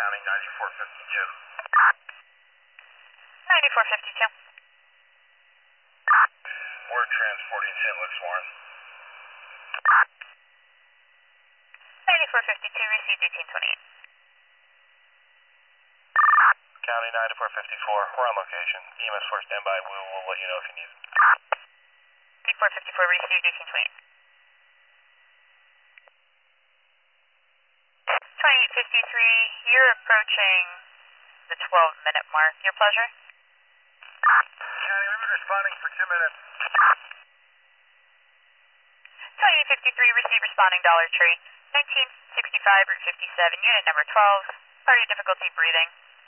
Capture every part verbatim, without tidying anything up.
County ninety-four fifty-two. ninety-four fifty-two. We're transporting Saint Luke's Warren. ninety-four fifty-two, received eighteen twenty-eight. County ninety-four fifty-four, we're on location. E M S four standby, we will let you know if you need it. ninety-four fifty-four, received eighteen twenty-eight. twenty-eight fifty-three, you're approaching the twelve minute mark. Your pleasure? County, we've been responding for two minutes. twenty-eight fifty-three, receive responding Dollar Tree. nineteen sixty-five, Route fifty-seven, unit number twelve. Party difficulty breathing.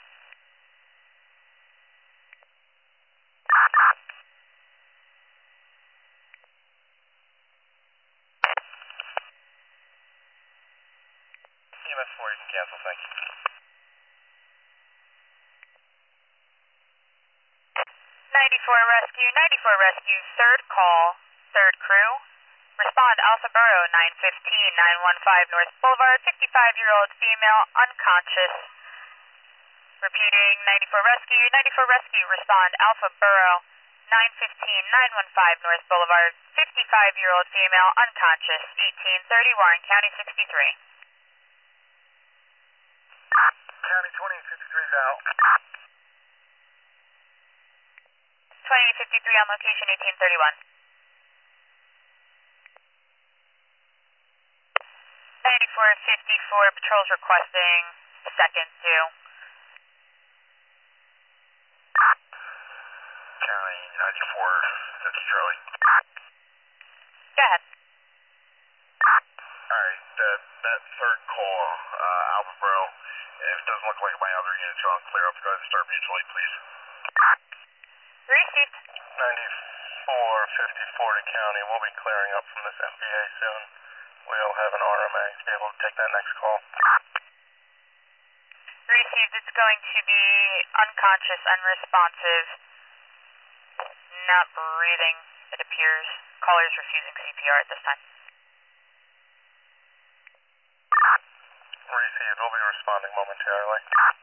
E M S four, you can cancel, thank you. ninety-four Rescue, ninety-four Rescue, third call, third crew. Respond Alpha Borough, nine fifteen, nine one five North Boulevard, fifty-five-year-old female, unconscious. Repeating, ninety-four Rescue, ninety-four Rescue, respond Alpha Borough, nine fifteen, nine one five North Boulevard, fifty-five-year-old female, unconscious, eighteen thirty Warren County sixty-three. County twenty-eight fifty-three is out. twenty-eight fifty-three on location, eighteen thirty-one. ninety-four fifty-four, patrols requesting second due. County ninety-four fifty Charlie. Go ahead. Alright, that, that third call, uh, Alpha Borough, if it doesn't look like my other units are on clear up, go ahead and start mutually, please. Received. ninety-four fifty-four to County, we'll be clearing up from this M P A soon. We'll have an R M A to be able to take that next call. Received. It's going to be unconscious, unresponsive, not breathing, it appears. Caller's refusing C P R at this time. Received. We'll be responding momentarily.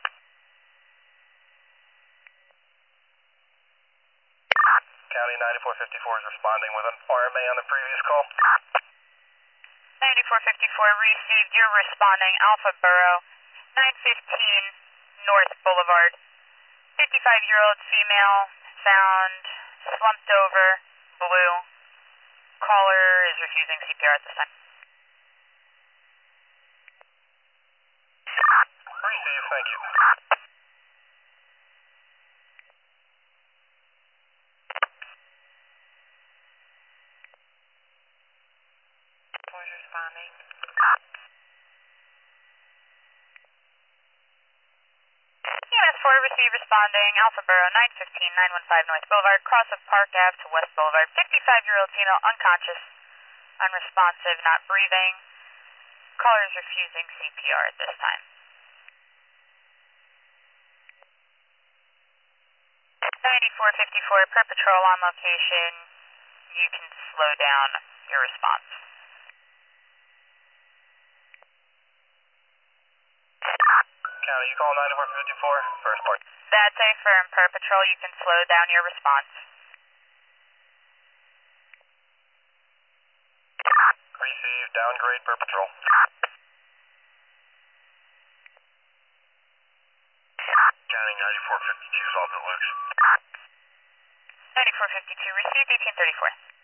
County ninety-four fifty-four is responding with an R M A on the previous call. ninety-four fifty-four received. You're responding Alpha Borough, nine fifteen North Boulevard. fifty-five-year-old female found slumped over, blue. Caller is refusing C P R at this time. Received, thank you. Who's responding? E M S four receive responding Alpha Borough, nine fifteen, nine one five North Boulevard, cross of Park Avenue to West Boulevard. fifty-five-year-old female, unconscious, unresponsive, not breathing. Caller is refusing C P R at this time. ninety-four fifty-four per patrol on location. You can slow down your response. County, you call ninety-four fifty-four, first part. That's a firm. Per patrol, you can slow down your response. Received, downgrade per patrol. County ninety-four fifty-two, solved at Luke's. ninety-four fifty-two, received eighteen thirty-four.